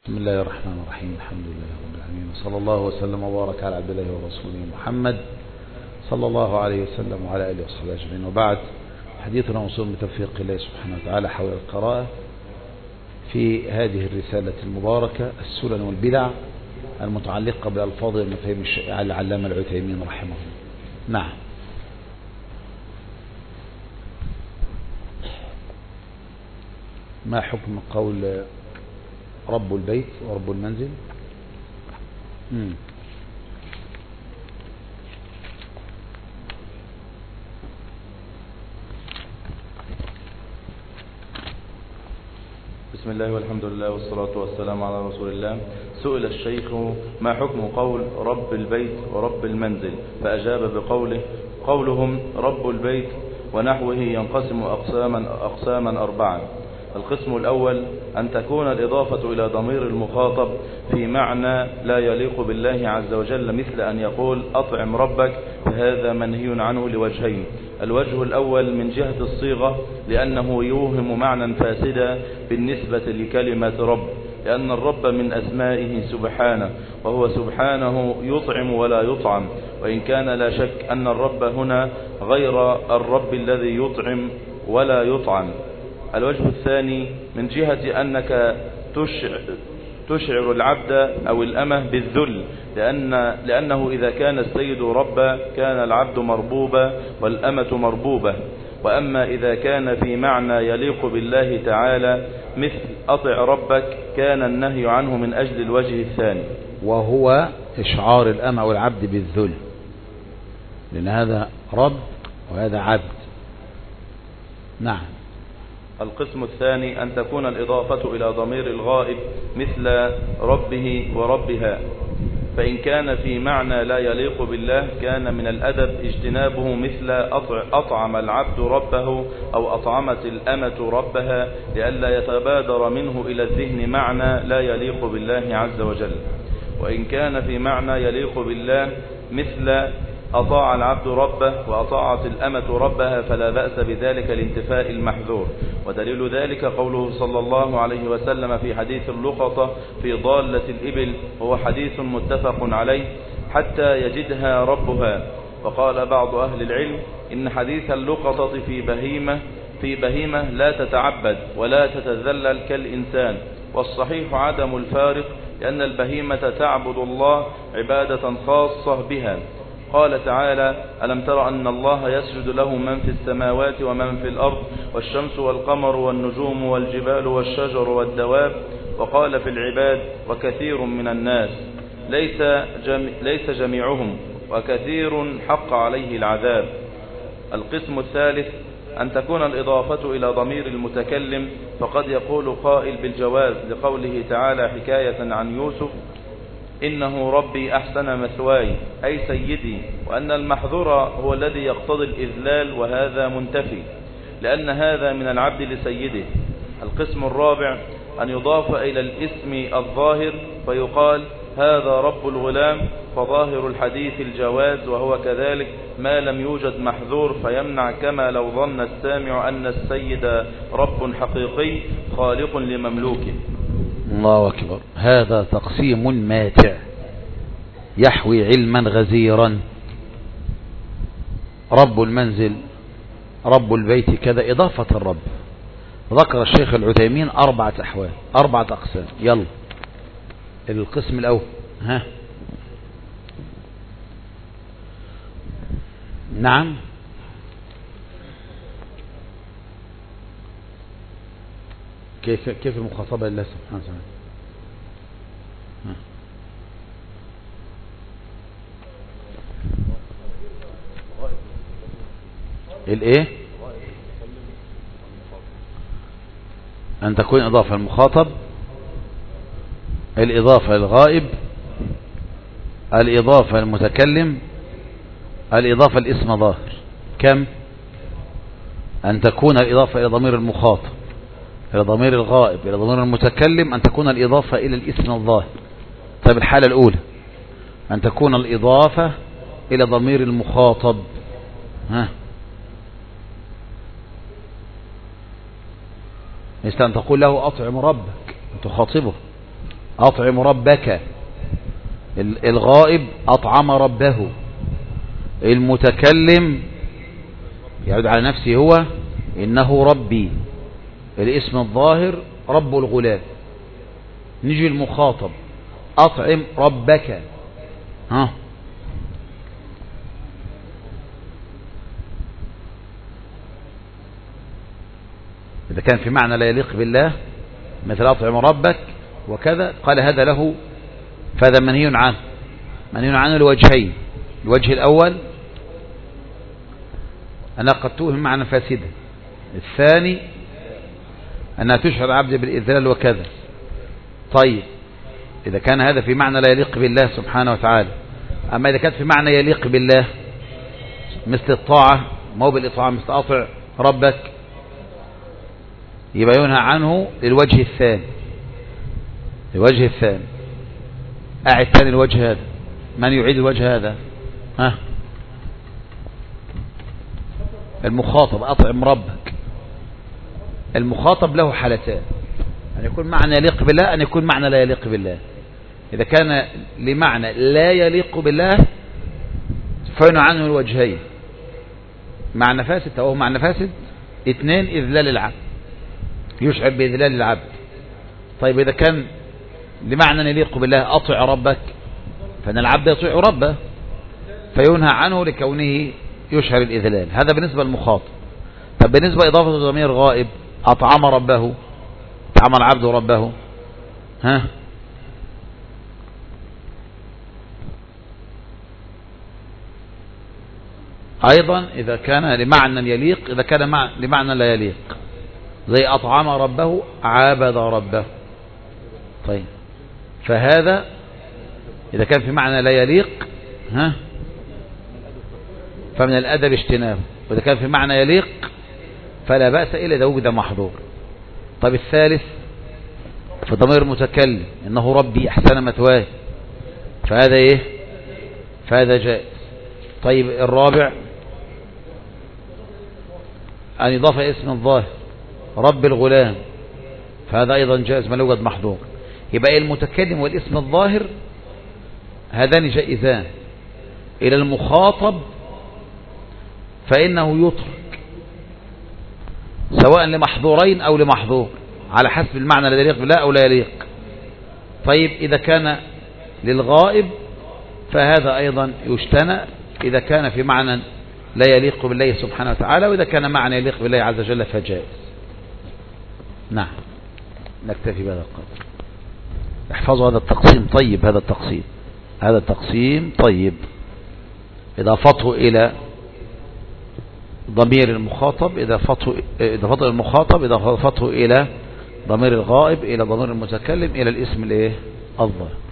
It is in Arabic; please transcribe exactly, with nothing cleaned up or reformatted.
بسم الله الرحمن الرحيم. الحمد لله رب العالمين، وصلى الله وسلم وبارك على عبد الله ورسوله محمد صلى الله عليه وسلم وعلى آله وصحبه أجمعين. وبعد، حديثنا موصول بتوفيق الله سبحانه وتعالى حول القراءة في هذه الرسالة المباركة السنن والبدع المتعلقة بألفاظ المفاهيم الشائعة للعلامة العثيمين رحمه الله. نعم. ما حكم قول رب البيت ورب المنزل؟ مم. بسم الله والحمد لله والصلاة والسلام على رسول الله. سئل الشيخ: ما حكم قول رب البيت ورب المنزل؟ فأجاب بقوله: قولهم رب البيت ونحوه ينقسم أقساما, أقساما أربعا. القسم الأول أن تكون الإضافة إلى ضمير المخاطب في معنى لا يليق بالله عز وجل، مثل أن يقول أطعم ربك، فهذا منهي عنه لوجهين. الوجه الأول من جهة الصيغة، لأنه يوهم معنى فاسدا بالنسبة لكلمة رب، لأن الرب من أسمائه سبحانه، وهو سبحانه يطعم ولا يطعم، وإن كان لا شك أن الرب هنا غير الرب الذي يطعم ولا يطعم. الوجه الثاني من جهة أنك تشعر, تشعر العبد أو الأمة بالذل، لأن لأنه إذا كان السيد ربا كان العبد مربوبا والأمة مربوبة. وأما إذا كان في معنى يليق بالله تعالى مثل أطع ربك كان النهي عنه من أجل الوجه الثاني، وهو إشعار الأمة والعبد بالذل، لأن هذا رب وهذا عبد. نعم. القسم الثاني أن تكون الإضافة إلى ضمير الغائب مثل ربه وربها، فإن كان في معنى لا يليق بالله كان من الأدب اجتنابه، مثل أطعم العبد ربه أو أطعمت الأمة ربها، لئلا يتبادر منه إلى الذهن معنى لا يليق بالله عز وجل. وإن كان في معنى يليق بالله مثل أطاع العبد ربه وأطاعت الأمة ربها فلا بأس بذلك لانتفاء المحذور. ودليل ذلك قوله صلى الله عليه وسلم في حديث اللقطة في ضالة الإبل، وهو حديث متفق عليه: حتى يجدها ربها. وقال بعض أهل العلم إن حديث اللقطة في بهيمة في بهيمة لا تتعبد ولا تتذلل كالإنسان، والصحيح عدم الفارق، لأن البهيمة تعبد الله عبادة خاصة بها. قال تعالى: ألم تر أن الله يسجد له من في السماوات ومن في الأرض والشمس والقمر والنجوم والجبال والشجر والدواب. وقال في العباد: وكثير من الناس، ليس, جمي ليس جميعهم، وكثير حق عليه العذاب. القسم الثالث أن تكون الإضافة إلى ضمير المتكلم، فقد يقول قائل بالجواز لقوله تعالى حكاية عن يوسف: إنه ربي أحسن مثواي، أي سيدي، وأن المحذور هو الذي يقتضي الإذلال، وهذا منتفي، لأن هذا من العبد لسيده. القسم الرابع أن يضاف إلى الاسم الظاهر فيقال هذا رب الغلام، فظاهر الحديث الجواز، وهو كذلك ما لم يوجد محذور فيمنع، كما لو ظن السامع أن السيد رب حقيقي خالق لمملوكه. الله أكبر. هذا تقسيم ماتع يحوي علما غزيرا. رب المنزل، رب البيت، كذا إضافة الرب. ذكر الشيخ العثيمين أربعة أحوال، أربعة أقسام. يلا القسم الأول. ها نعم. كيف كيف المخاطبة لله سبحانه وتعالى؟ الايه؟ ان تكون اضافة المخاطب، الاضافة للغائب، الاضافة للمتكلم، الاضافة لاسم ظاهر. كم؟ ان تكون الاضافة الى ضمير المخاطب، إلى ضمير الغائب، إلى ضمير المتكلم، أن تكون الإضافة إلى الاسم الظاهر. طيب الحالة الأولى أن تكون الإضافة إلى ضمير المخاطب. ها مثل أن تقول له أطعم ربك، تخاطبه، أطعم ربك. الغائب أطعم ربه. المتكلم يعود على نفسه هو إنه ربي. الاسم الظاهر رب الغلام. نجي المخاطب أطعم ربك. ها إذا كان في معنى لا يليق بالله مثل أطعم ربك وكذا قال هذا له، فهذا منهي عنه. منهي عنه لوجهين. الوجه الأول أنا قد توهم معنى فاسدا. الثاني أنها تشعر العبد بالإذلال وكذا. طيب إذا كان هذا في معنى لا يليق بالله سبحانه وتعالى. أما إذا كانت في معنى يليق بالله مثل الطاعة، ما هو بالإطعام، مثل أطع ربك، يبقى ينهى عنه للوجه الثاني. الوجه الثاني أعد ثاني الوجه هذا. من يعيد الوجه هذا؟ ها المخاطب أطعم ربك. المخاطب له حالتان: أن يكون معنى يليق بالله، أن يكون معنى لا يليق بالله. إذا كان لمعنى لا يليق بالله فينهى عنه الوجهين: معنى فاسد أو معنى فاسد، اثنين إذلال العبد، يشعر بإذلال العبد. طيب إذا كان لمعنى يليق بالله أطع ربك، فإن العبد يطيع ربه فينهى عنه لكونه يشعر الإذلال. هذا بالنسبة للمخاطب. طب بالنسبة إضافة ضمير غائب أطعم ربه، أطعم العبد ربه، ها أيضا إذا كان لمعنى يليق، إذا كان مع لمعنى لا يليق، زي أطعم ربه عابد ربه. طيب فهذا إذا كان في معنى لا يليق ها فمن الأدب اجتنابه، وإذا كان في معنى يليق فلا بأس إلا إذا وجد محظور. طيب الثالث في ضمير المتكلم إنه ربي أحسن مثواي، فهذا إيه؟ فهذا جائز. طيب الرابع أن يضاف اسم الظاهر رب الغلام، فهذا أيضا جائز ما يوجد محظور. يبقى المتكلم والاسم الظاهر هذان جائزان. إلى المخاطب فإنه يترك سواء لمحظورين أو لمحظور على حسب المعنى الذي يليق بالله أو لا يليق. طيب إذا كان للغائب فهذا أيضا يجتنى إذا كان في معنى لا يليق بالله سبحانه وتعالى، وإذا كان معنى يليق بالله عز وجل فجائز. نعم نكتفي بهذا القدر. احفظوا هذا التقسيم طيب. هذا التقسيم هذا التقسيم طيب. إضافته إلى ضمير المخاطب، إضافته إضافته المخاطب، إضافته إلى ضمير الغائب، إلى ضمير المتكلم، إلى الاسم الإيه الظاهر.